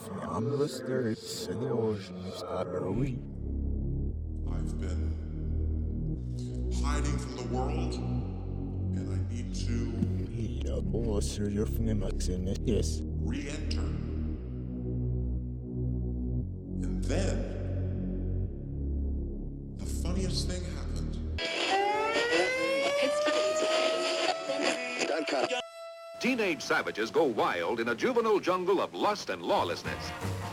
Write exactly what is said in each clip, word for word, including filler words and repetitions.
I've been hiding from the world, and I need to re-enter. And then, the funniest thing happened. Teenage savages go wild in a juvenile jungle of lust and lawlessness.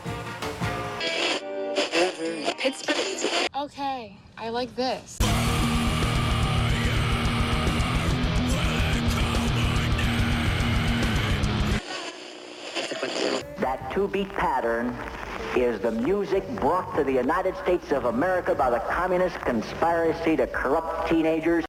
Pittsburgh. Okay, I like this. That two-beat pattern is the music brought to the United States of America by the communist conspiracy to corrupt teenagers.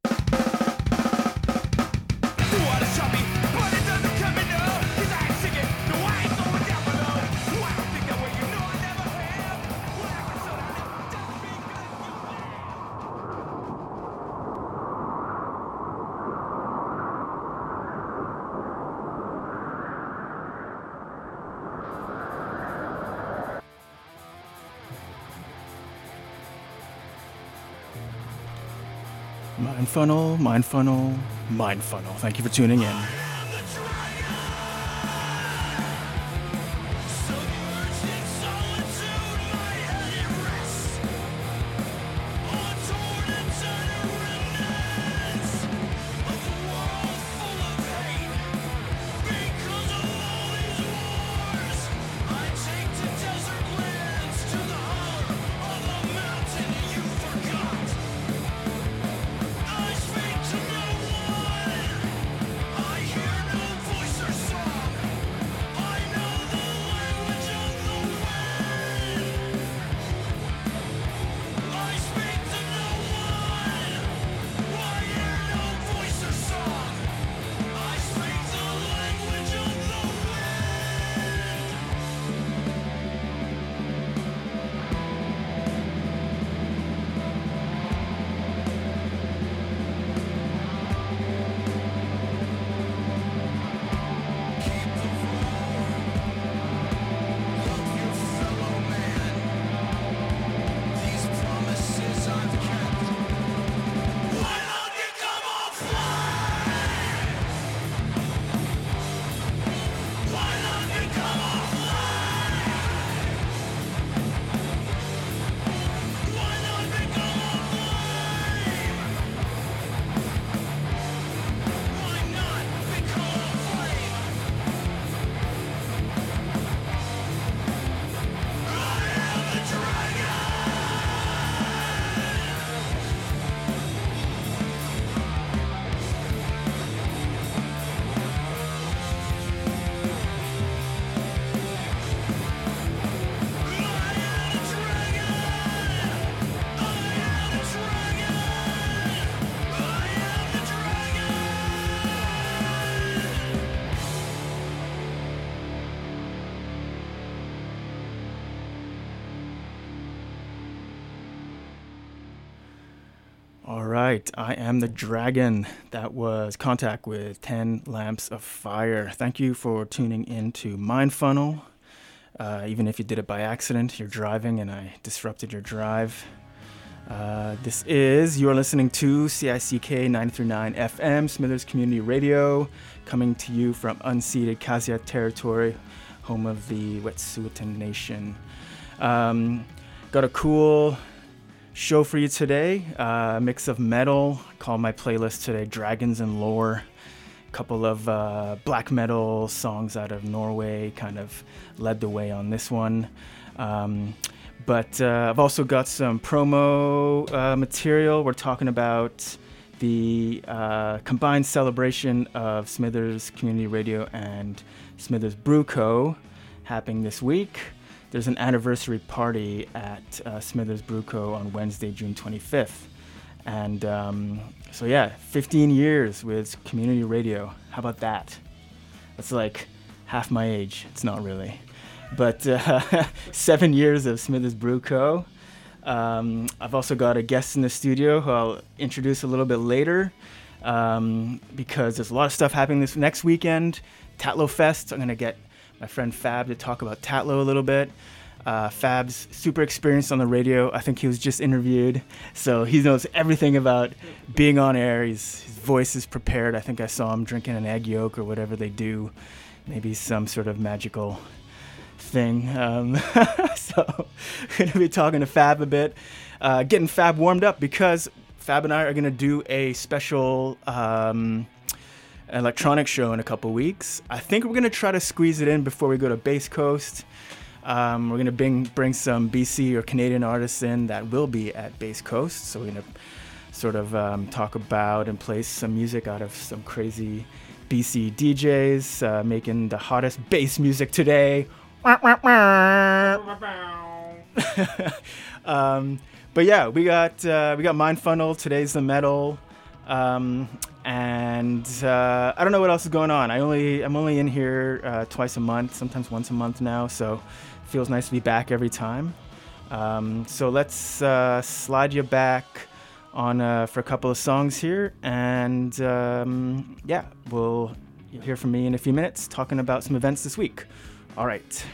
Mind Funnel, Mind Funnel, Mind Funnel. Thank you for tuning in. All right, I am the Dragon. That was Contact with ten Lamps of Fire. Thank you for tuning in to Mind Funnel. Uh, even if you did it by accident, you're driving and I disrupted your drive. Uh, this is, you're listening to C I C K ninety-three point nine F M, Smithers Community Radio, coming to you from unceded Kasia territory, home of the Wet'suwet'en Nation. Um, got a cool show for you today, a uh, mix of metal. Call my playlist today Dragons and Lore. A couple of uh, black metal songs out of Norway kind of led the way on this one. Um, but uh, I've also got some promo uh, material. We're talking about the uh, combined celebration of Smithers Community Radio and Smithers Brew Co. happening this week. There's an anniversary party at uh, Smithers Brew Co. on Wednesday, June twenty-fifth. And um, so, yeah, fifteen years with community radio. How about that? That's like half my age. It's not really. But uh, seven years of Smithers Brew Co. Um, I've also got a guest in the studio who I'll introduce a little bit later um, because there's a lot of stuff happening this next weekend. Tatlo Fest. I'm going to get my friend Fab, to talk about Tatlow a little bit. Uh, Fab's super experienced on the radio. I think he was just interviewed, so he knows everything about being on air. He's, his voice is prepared. I think I saw him drinking an egg yolk or whatever they do, maybe some sort of magical thing. Um, so we're going to be talking to Fab a bit, uh, getting Fab warmed up, because Fab and I are going to do a special um, electronic show in a couple weeks. I think we're going to try to squeeze it in before we go to Bass Coast. Um, we're going to bring, bring some B C or Canadian artists in that will be at Bass Coast. So we're going to sort of um, talk about and play some music out of some crazy B C D Js uh, making the hottest bass music today. um, but yeah, we got uh, we got Mind Funnel. Today's the metal. Um, and uh, I don't know what else is going on. I only I'm only in here uh, twice a month, sometimes once a month now. So it feels nice to be back every time. Um, so let's uh, slide you back on uh, for a couple of songs here, and um, yeah, we'll you'll hear from me in a few minutes talking about some events this week. All right.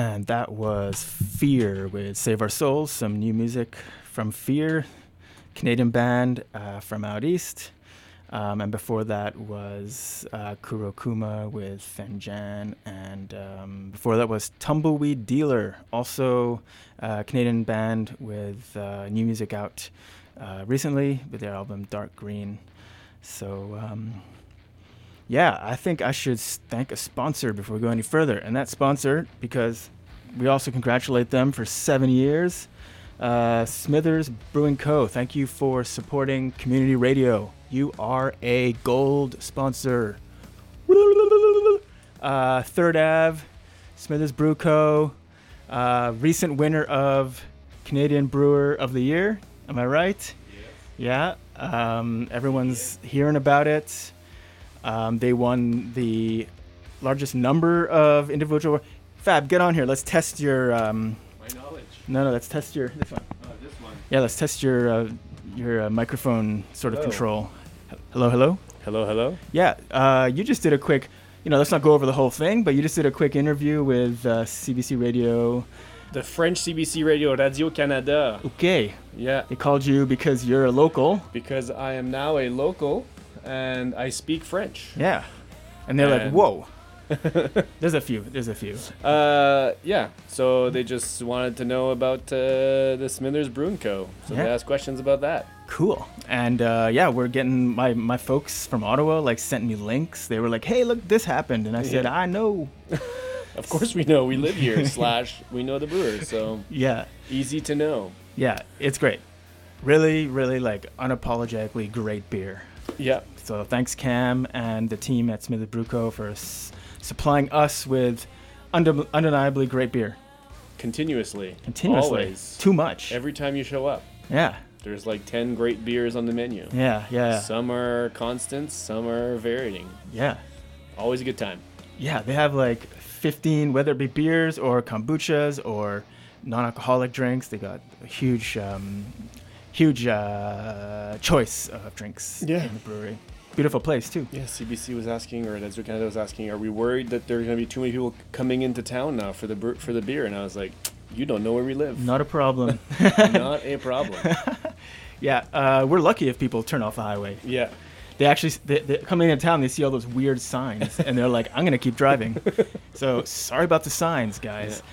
And that was Fear with Save Our Souls, some new music from Fear, Canadian band uh, from out east. Um, and before that was uh, Kurokuma with Fenjan. And um, before that was Tumbleweed Dealer, also a Canadian band with uh, new music out uh, recently with their album Dark Green. So, um, yeah, I think I should thank a sponsor before we go any further. And that sponsor, because we also congratulate them for seven years, uh, Smithers Brewing Co. Thank you for supporting community radio. You are a gold sponsor. Uh, Third Ave, Smithers Brew Co. Uh, recent winner of Canadian Brewer of the Year. Am I right? Yes. Yeah. Um, everyone's hearing about it. Um, they won the largest number of individual. Fab, get on here. Let's test your. Um, My knowledge. No, no. Let's test your. This one. Oh, this one. Yeah, let's test your uh, your uh, microphone sort Hello. of control. Hello, hello. Hello, hello. Yeah, uh, you just did a quick. You know, let's not go over the whole thing, but you just did a quick interview with uh, C B C Radio. The French C B C Radio, Radio Canada. Okay. Yeah. They called you because you're a local. Because I am now a local and I speak French. Yeah. And they're And- like, whoa. There's a few. There's a few. Uh, yeah. So they just wanted to know about uh, the Smithers Brewing Co. So Yeah. they asked questions about that. Cool. And uh, yeah, we're getting my, my folks from Ottawa like sent me links. They were like, hey, look, this happened. And I said, Yeah. I know. Of course we know. We live here. slash, we know the brewers. So Yeah. easy to know. Yeah. It's great. Really, really like unapologetically great beer. Yeah. So thanks, Cam and the team at Smithers Brew Co. for s- supplying us with unde- undeniably great beer. Continuously. Continuously. Always. Too much. Every time you show up. Yeah. There's like ten great beers on the menu. Yeah, yeah, Some are constants, some are varying. yeah. Always a good time. Yeah, they have like fifteen, whether it be beers or kombuchas or non-alcoholic drinks. They got a huge, um, huge uh, choice of drinks Yeah. in the brewery. Beautiful place too. Yeah, C B C was asking, or Desert Canada was asking, are we worried that there are going to be too many people coming into town now for the bre- for the beer? And I was like, you don't know where we live. Not a problem. Not a problem. Yeah, uh, we're lucky if people turn off the highway. Yeah. They actually, they, they coming into town, they see all those weird signs, and they're like, I'm going to keep driving. So sorry about the signs, guys.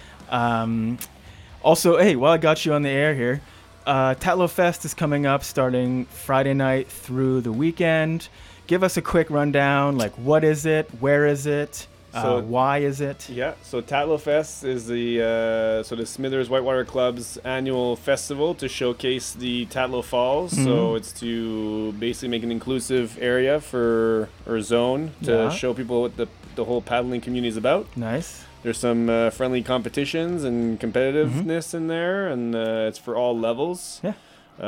Um, also, hey, while I got you on the air here, uh, Tatlo Fest is coming up starting Friday night through the weekend. Give us a quick rundown, like what is it, where is it, So- uh, why is it? Yeah, so Tatlo Fest is the uh, so the Smithers Whitewater Club's annual festival to showcase the Tatlo Falls. So it's to basically make an inclusive area for or zone to Yeah. show people what the the whole paddling community is about. Nice. There's some uh, friendly competitions and competitiveness in there, and uh, it's for all levels. Yeah.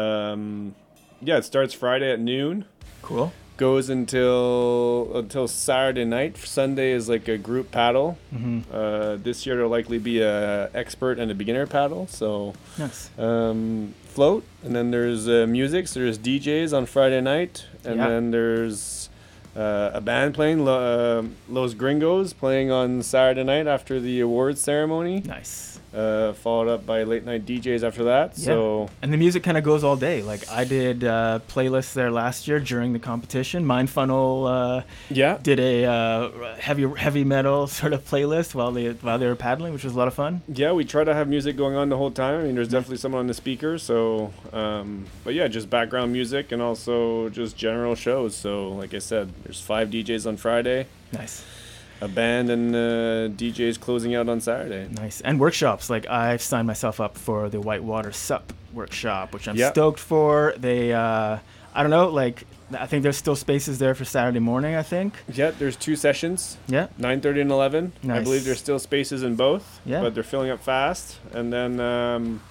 Um, yeah, it starts Friday at noon. Cool. Goes until until Saturday night. Sunday is like a group paddle. Mm-hmm. Uh, this year there'll likely be a expert and a beginner paddle. So Nice. um, float, and then there's uh, music. So there's D Js on Friday night, and Yeah. then there's uh, a band playing, Lo- uh, Los Gringos playing on Saturday night after the awards ceremony. Nice. Uh, followed up by late night D Js after that. Yeah. So And the music kind of goes all day. Like I did uh, playlists there last year during the competition. Mind Funnel uh, yeah, did a uh, heavy heavy metal sort of playlist while they while they were paddling, which was a lot of fun. yeah, we try to have music going on the whole time. I mean, there's definitely someone on the speaker. So, um, but yeah, just background music and also just general shows. So, like I said, there's five D Js on Friday, Nice, a band and uh, D Js closing out on Saturday. nice, and workshops. Like I've signed myself up for the Whitewater S U P workshop, which I'm Yeah. stoked for. They, uh, I don't know, like I think there's still spaces there for Saturday morning. I think. Yeah, there's two sessions, Yeah. nine thirty and eleven. I Nice. believe there's still spaces in both, Yeah. but they're filling up fast. And then, um,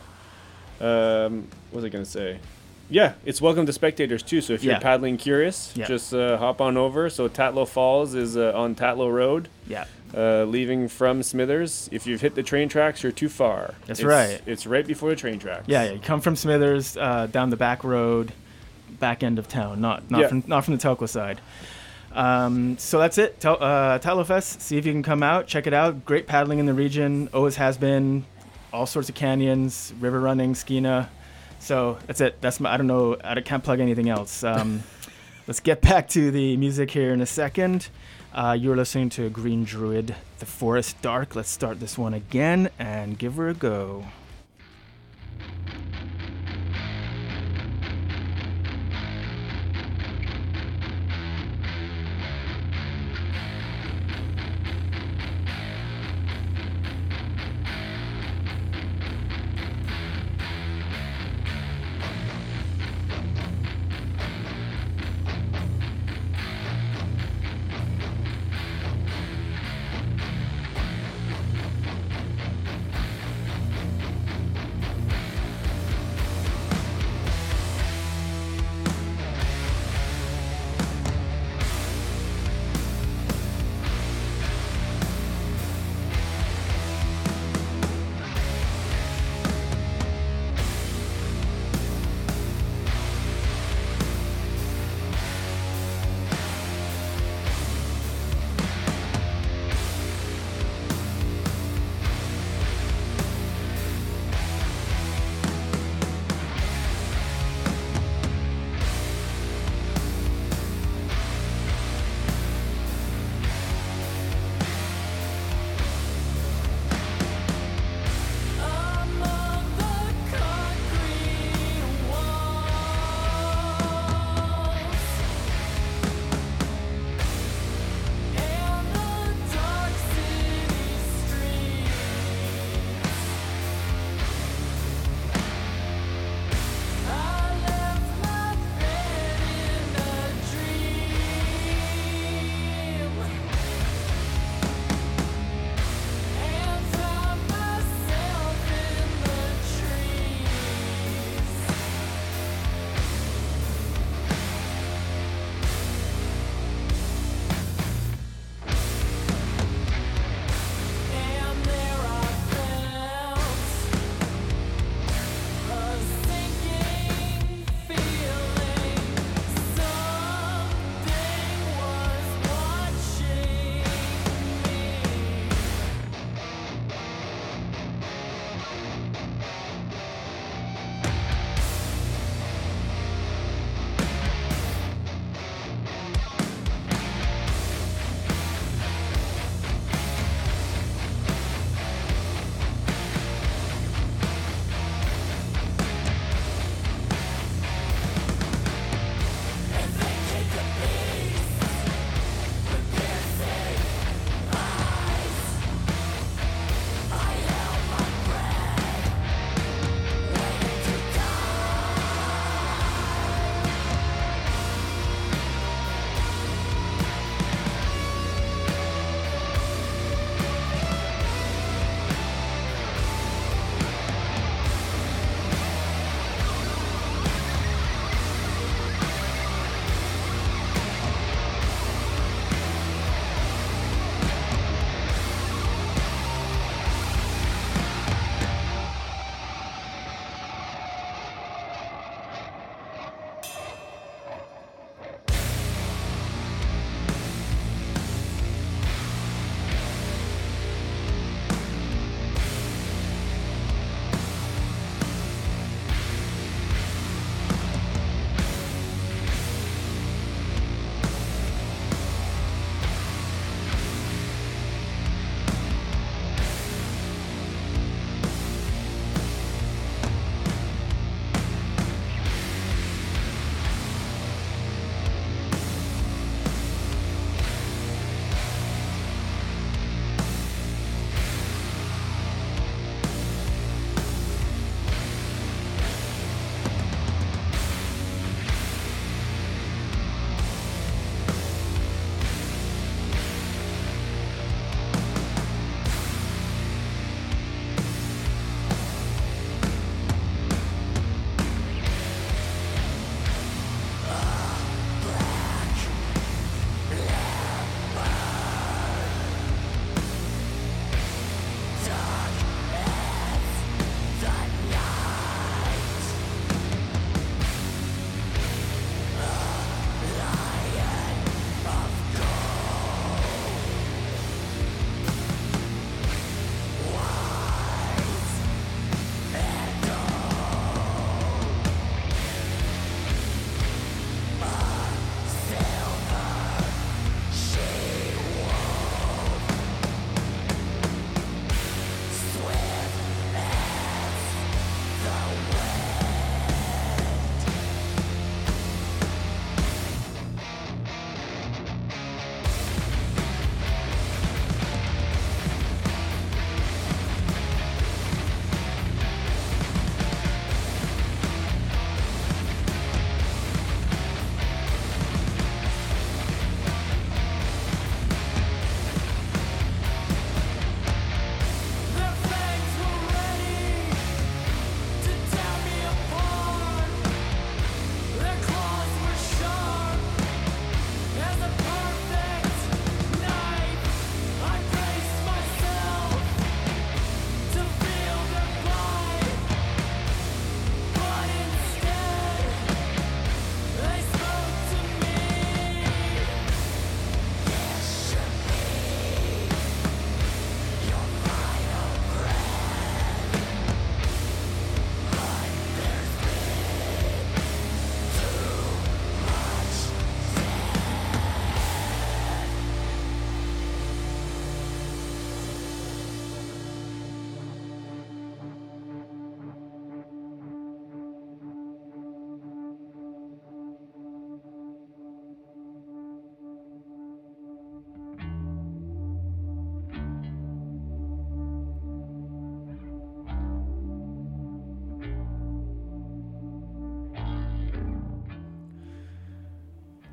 um, what was I gonna say? Yeah, it's welcome to spectators too. So if you're Yeah. paddling curious, Yeah. just uh, hop on over. So Tatlo Falls is uh, on Tatlo Road, Yeah. uh, leaving from Smithers. If you've hit the train tracks, you're too far. That's It's- right. It's right before the train tracks. Yeah, yeah. You come from Smithers uh, down the back road, back end of town, not not Yeah. from not from the Telco side. Um, so that's it. Tel- uh, Tattlerfest. See if you can come out, check it out. Great paddling in the region. Always has been. All sorts of canyons, river running, Skeena. So that's it. That's my. I don't know. I can't plug anything else. Um, let's get back to the music here in a second. Uh, you're listening to Green Druid, The Forest Dark. Let's start this one again and give her a go.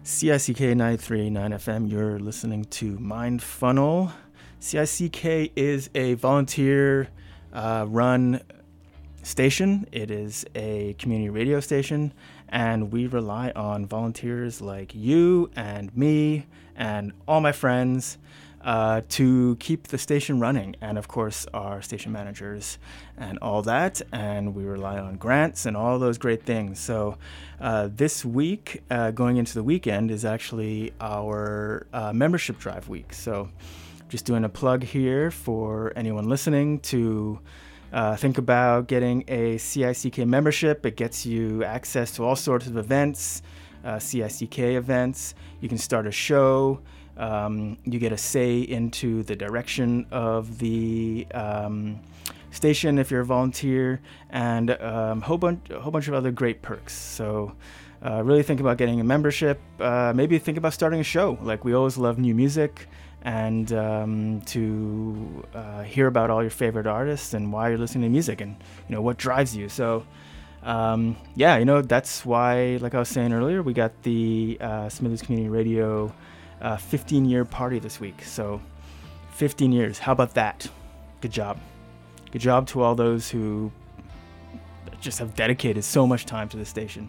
C I C K ninety-three point nine F M, you're listening to Mind Funnel. C I C K is a volunteer uh, run station. It is a community radio station, and we rely on volunteers like you and me and all my friends uh, to keep the station running, and of course our station managers and all that, and we rely on grants and all those great things. So uh, this week, uh, going into the weekend, is actually our uh, membership drive week. So just doing a plug here for anyone listening to uh, think about getting a C I C K membership. It gets you access to all sorts of events, uh, C I C K events. You can start a show. Um, you get a say into the direction of the um, station if you're a volunteer, and um, whole bunch, a whole bunch of other great perks. So uh, really think about getting a membership. Uh, maybe think about starting a show. Like, we always love new music, and um, to uh, hear about all your favorite artists and why you're listening to music, and you know what drives you. So um, yeah, you know that's why, like I was saying earlier, we got the uh, Smithers Community Radio uh, fifteen year party this week. So fifteen years, how about that? Good job. Good job to all those who just have dedicated so much time to the station.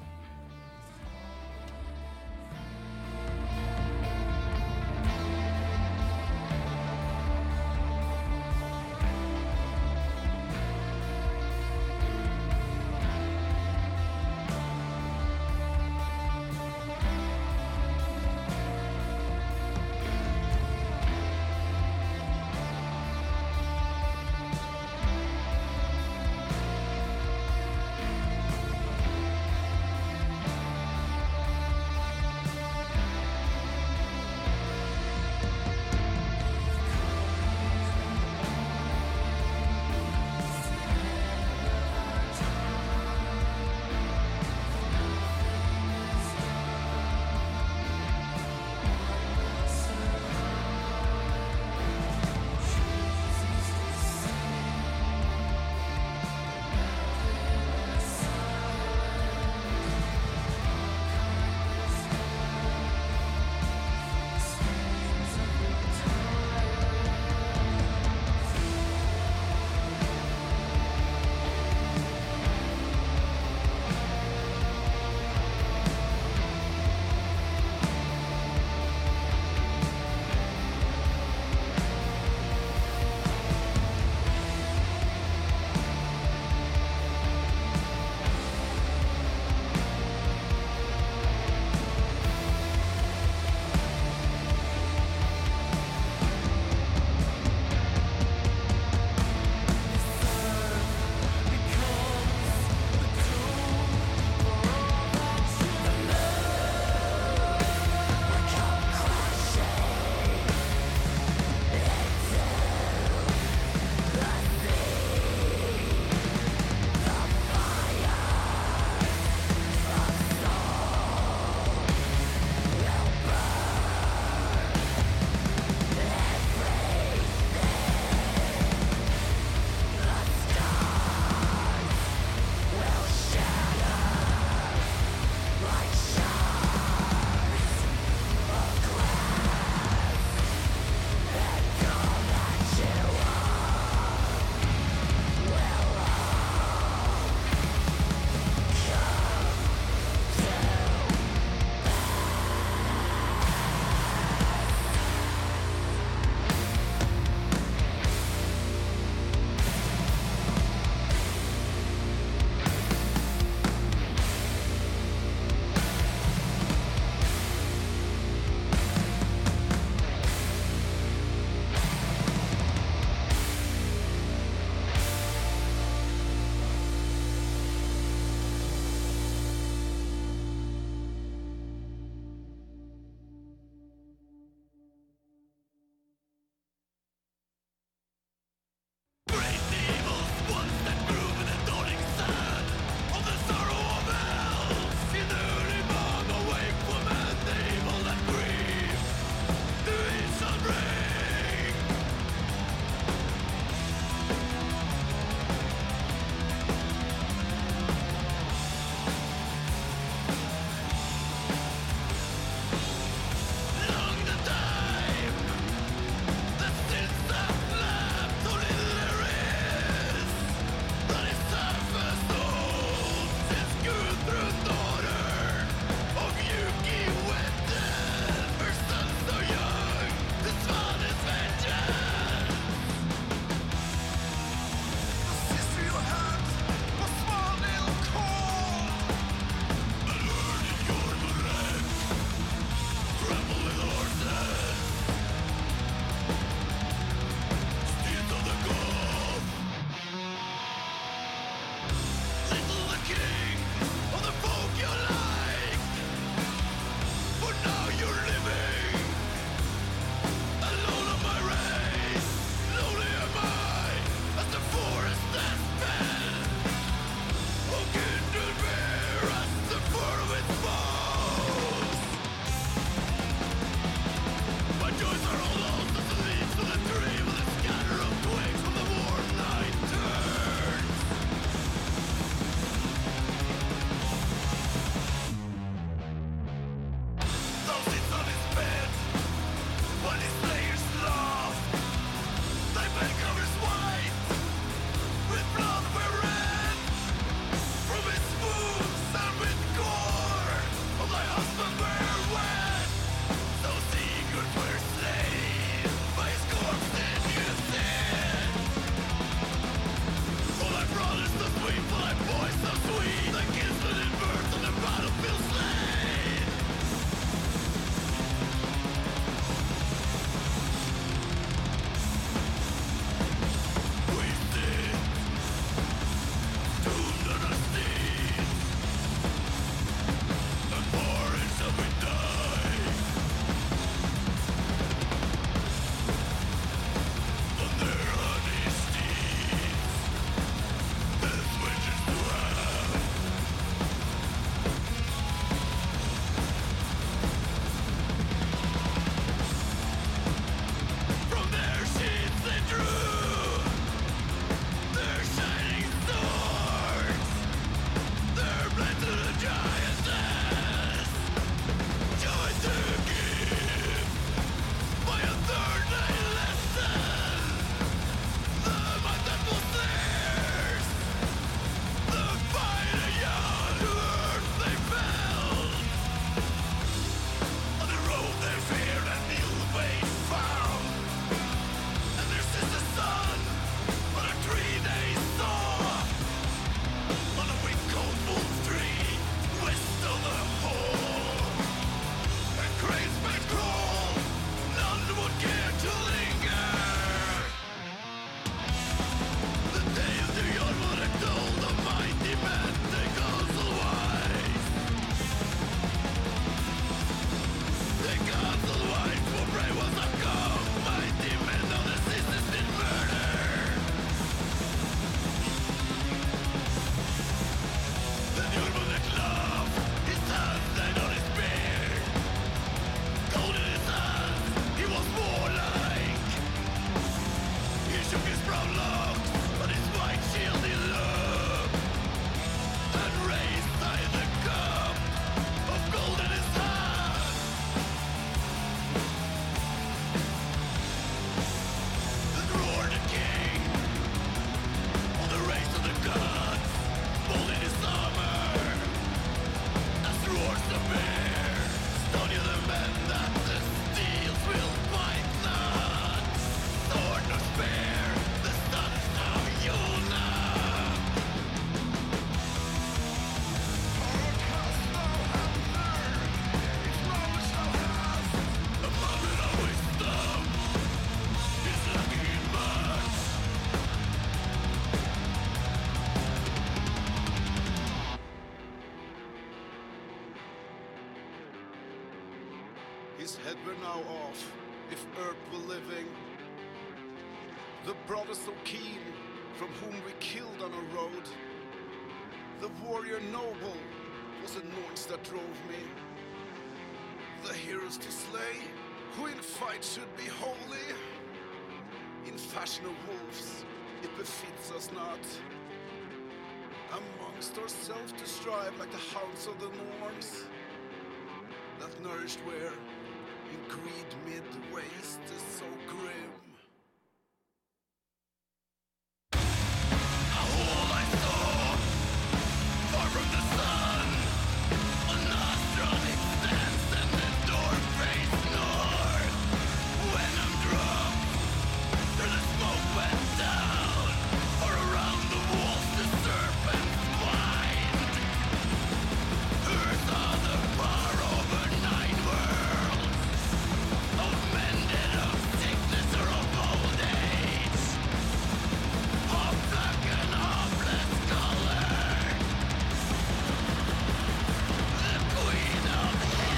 The brother so keen, from whom we killed on a road. The warrior noble was a noise that drove me. The heroes to slay, who in fight should be holy. In fashion of wolves, it befits us not. Amongst ourselves to strive like the hounds of the norns. That nourished where, in greed mid-waste is so grim. All I saw, far from the sun, a nostronic stands and the door faced north. When I'm drunk, through the smoke went down, or around the walls the serpents wind. Earth on the bar over nine worlds, of men dead of sickness or of old age, of black and hopeless color, the queen of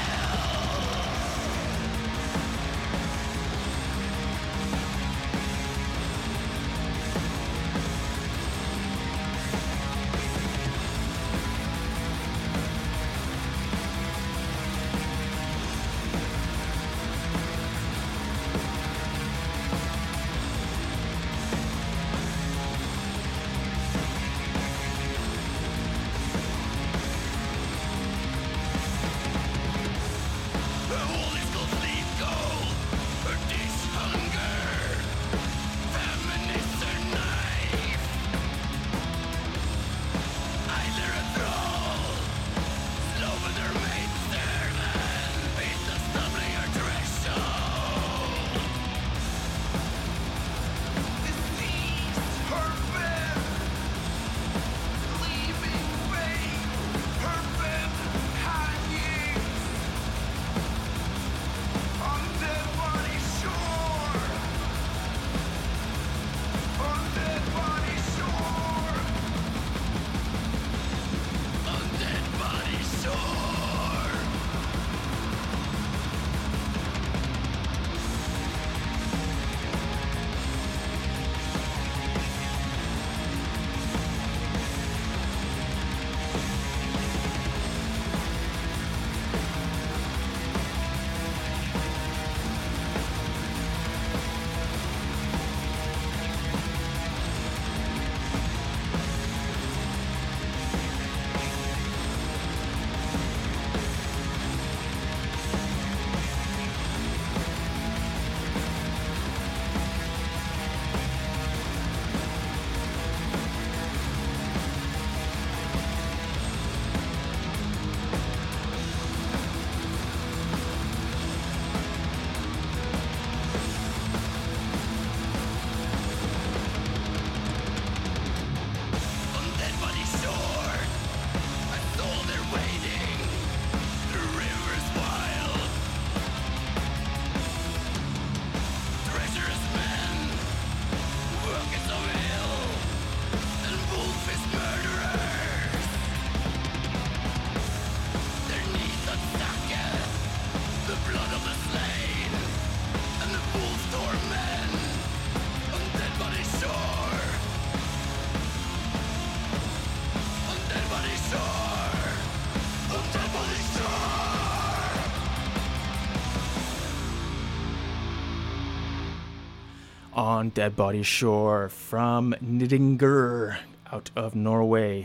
On Dead Body Shore from Nidingur out of Norway.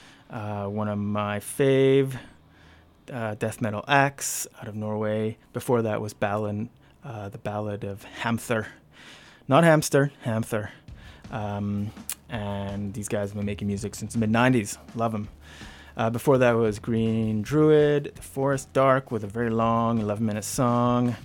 Uh, one of my fave uh, death metal acts out of Norway. Before that was Ballad, uh, the Ballad of Hamther. Not Hamster, Hamther. Um, and these guys have been making music since the mid nineties. Love them. Uh, before that was Green Druid, The Forest Dark, with a very long eleven minute song.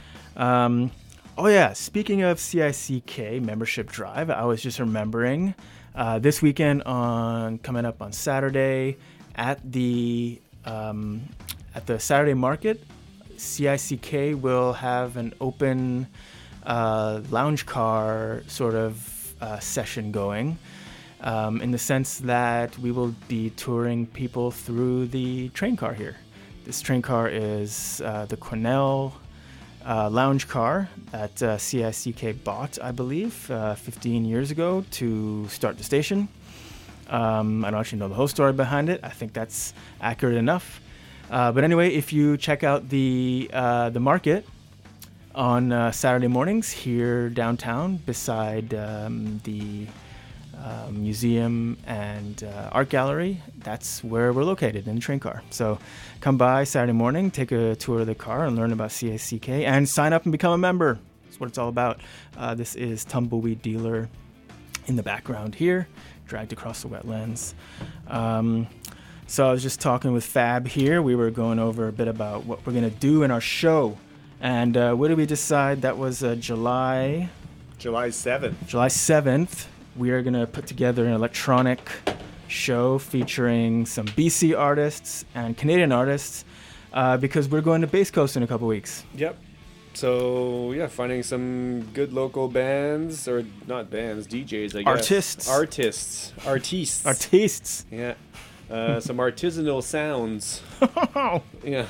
Um, oh yeah, speaking of C I C K membership drive, I was just remembering uh, this weekend on coming up on Saturday at the um, at the Saturday Market, C I C K will have an open uh, lounge car sort of uh, session going. Um, in the sense that we will be touring people through the train car here. This train car is uh, the Cornell uh, lounge car that uh, C I C K bought, I believe, uh, fifteen years ago to start the station. Um, I don't actually know the whole story behind it. I think that's accurate enough. Uh, but anyway, if you check out the uh, the market on uh, Saturday mornings here downtown beside um, the uh, museum and uh, art gallery, that's where we're located, in the train car. So come by Saturday morning, take a tour of the car and learn about C I C K and sign up and become a member. That's what it's all about. Uh, this is Tumbleweed Dealer in the background here, dragged across the wetlands. Um, so I was just talking with Fab here. We were going over a bit about what we're going to do in our show. And uh, what did we decide? That was uh, July... July seventh. July seventh. We are going to put together an electronic show featuring some B C artists and Canadian artists uh, because we're going to Bass Coast in a couple weeks. Yep. So, yeah, finding some good local bands, or not bands, D Js, I guess. Artists. Artists. Artistes. Artistes. Yeah. Uh, some artisanal sounds. Yeah.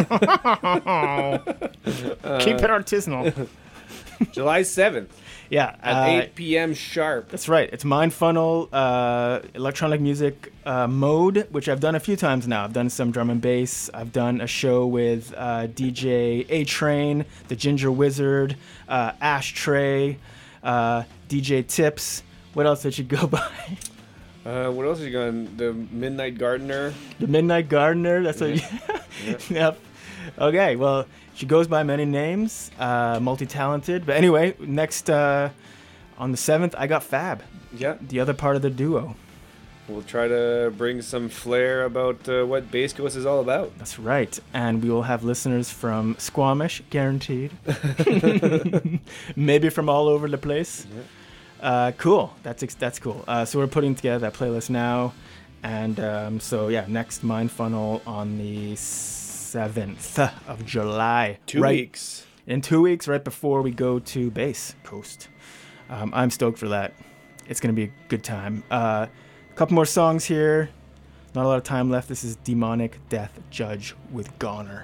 Keep it artisanal. July seventh Yeah. at uh, eight p.m. sharp. That's right. It's Mind Funnel uh, electronic music uh, mode, which I've done a few times now. I've done some drum and bass. I've done a show with uh, D J A-Train, the Ginger Wizard, uh, Ashtray, uh, D J Tips. What else did you go by? Uh, what else are you going? The Midnight Gardener. The Midnight Gardener. That's what. Yeah. You, yep. Okay. Well, she goes by many names, uh, multi-talented. But anyway, next uh, on the seventh, I got Fab. Yeah. The other part of the duo. We'll try to bring some flair about uh, what Bass Coast is all about. That's right. And we will have listeners from Squamish, guaranteed. Maybe from all over the place. Yeah. Uh, cool. That's ex- that's cool. Uh, so we're putting together that playlist now. And um, so, yeah, next Mind Funnel on the seventh of July. Two right, weeks. In two weeks, right before we go to Bass Coast. Um, I'm stoked for that. It's going to be a good time. Uh, a couple more songs here. Not a lot of time left. This is Demonic Death Judge with Goner.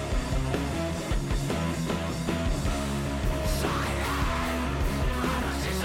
Silence.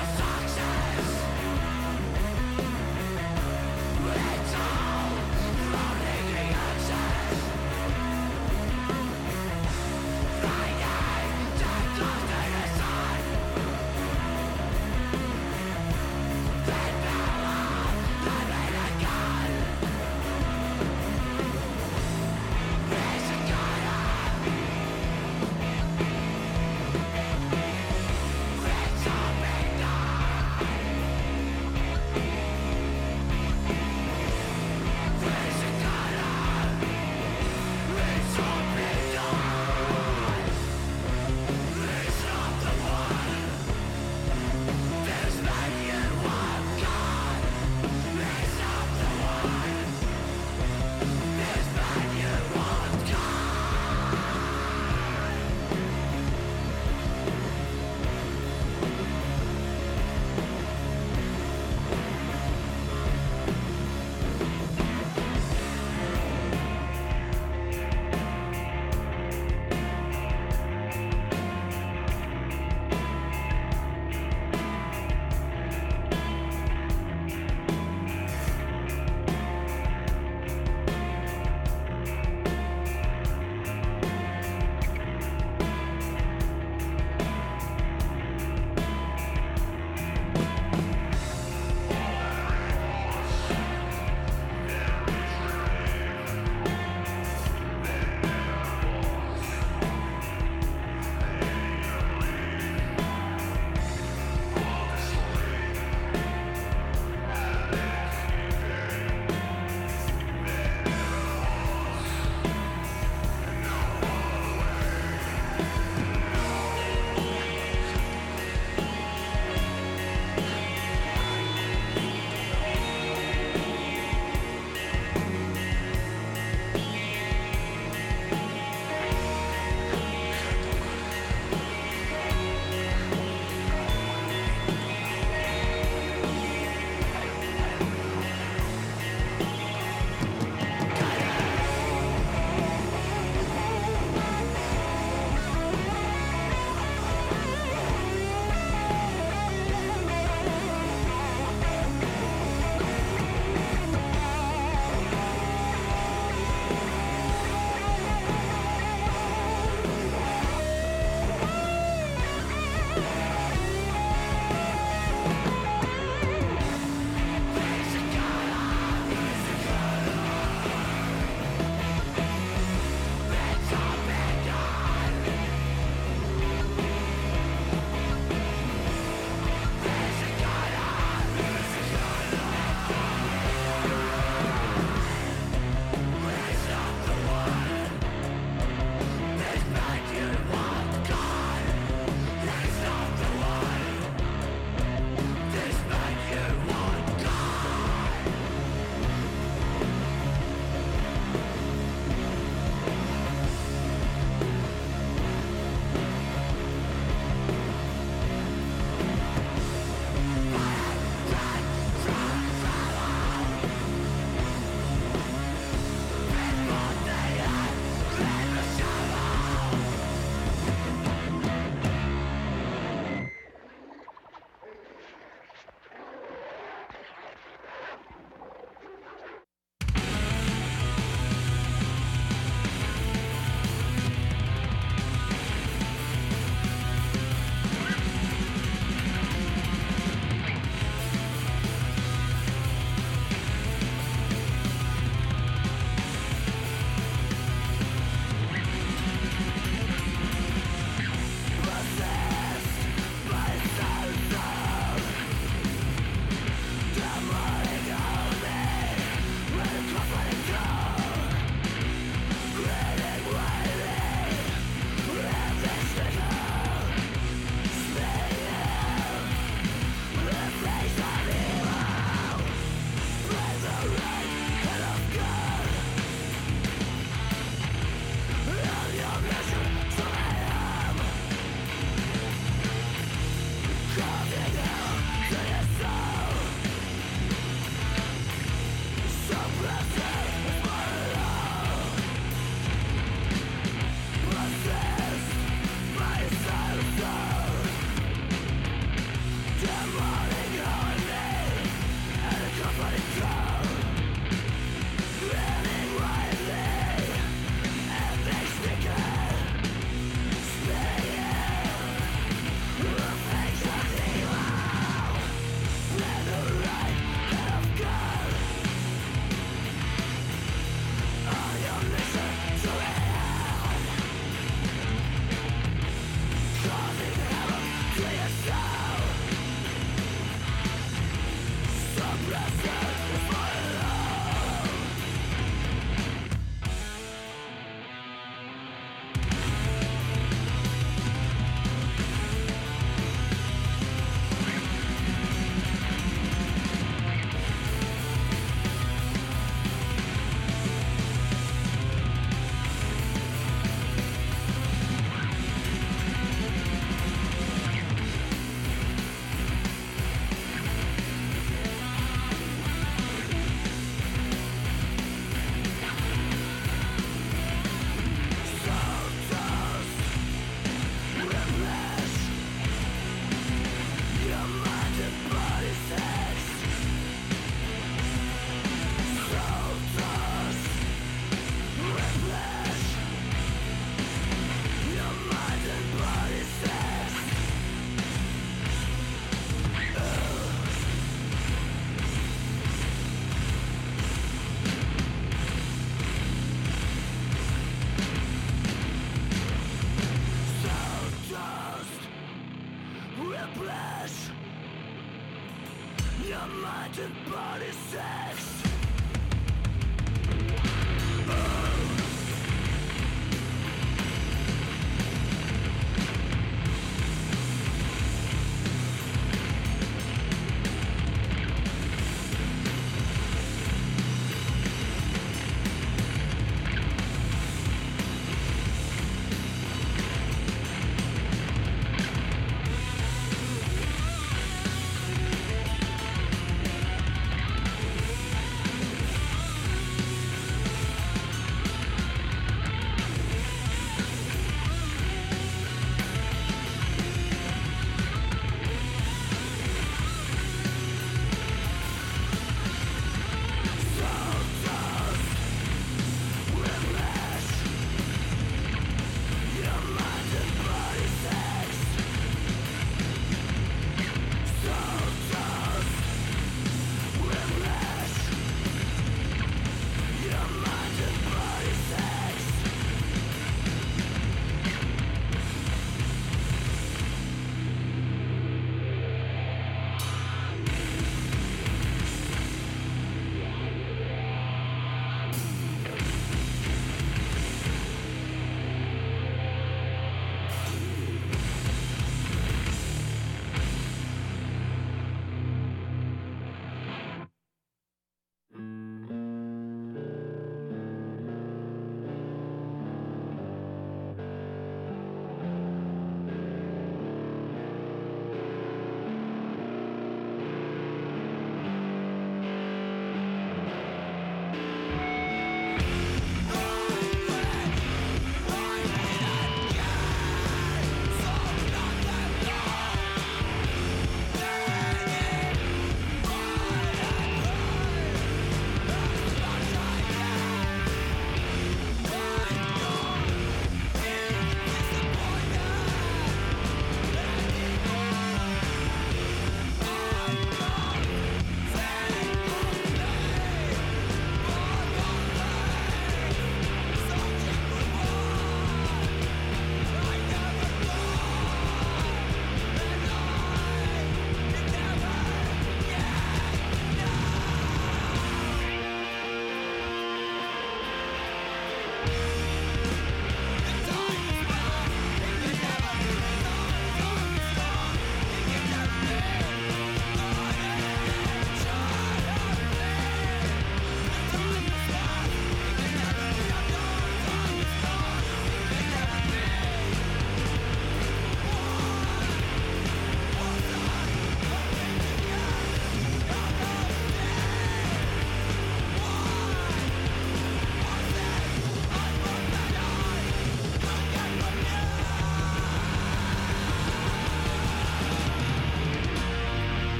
wanted body sex.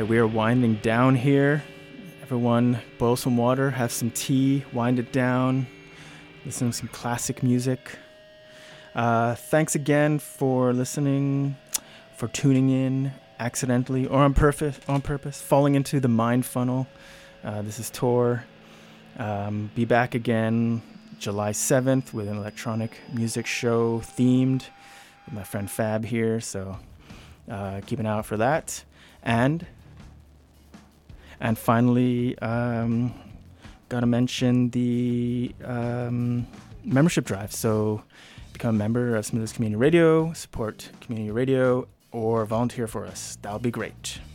right, we are winding down here. Everyone, boil some water, have some tea, wind it down, listen to some classic music. Uh, thanks again for listening, for tuning in accidentally or on purpose, on purpose, falling into the mind funnel. Uh, this is Tor. Um, be back again July seventh with an electronic music show themed with my friend Fab here. So uh, keep an eye out for that. And and finally, um, gotta mention the um, membership drive. So become a member of Smithers Community Radio, support community radio, or volunteer for us. That would be great.